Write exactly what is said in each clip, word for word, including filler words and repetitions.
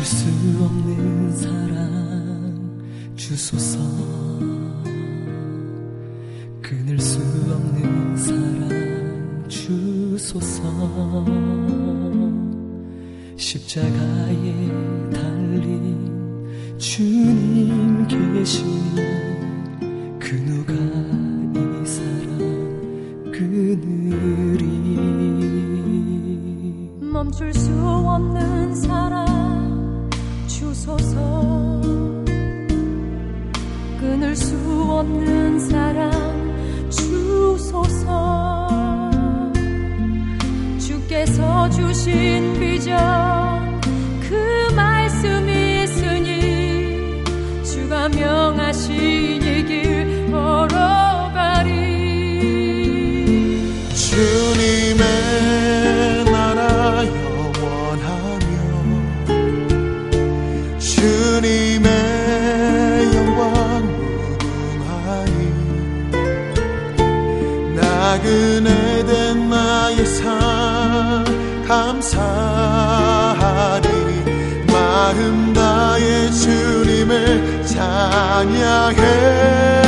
수 없는 사랑 주소서. 끊을 수 없는 사랑 주소서. 십자가에 달린 주님 계시니 그 누가 이 사랑 끊으리. 멈출 수 없는 사랑 주소서. 끊을 수 없는 사랑 주소서. 주께서 주신 비전 그 말씀이 있으니 주가 명하신 이 길 걸어가리. 주님의 나라 영원하며 주님의 영광 무궁하니 나그네된 나의 삶 감사하리. 마음 다해 주님을 찬양해.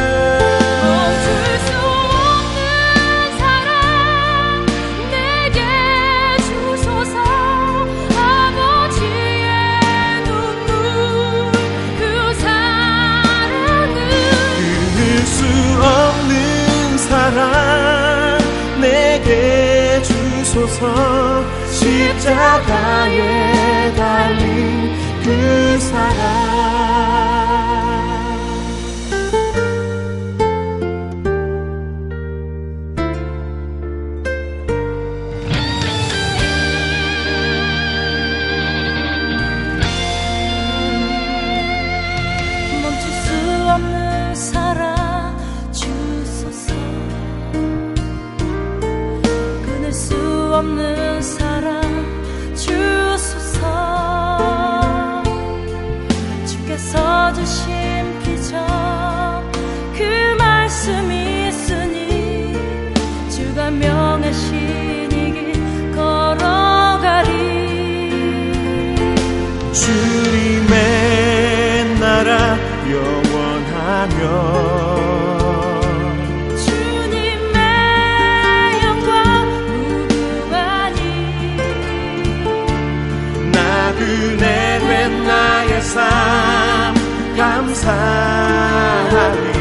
내게 주소서. 십자가에 달린 그 사랑. 멈출 수 없는 사랑 주소서. 끊을 수 없는 사랑 주소서. 주께서 주신 비전 그 말씀이 있으니 주가 명하신 이 길 걸어가리. 주님의 나라 영원하며 나그네 된 나의 삶 감사하리.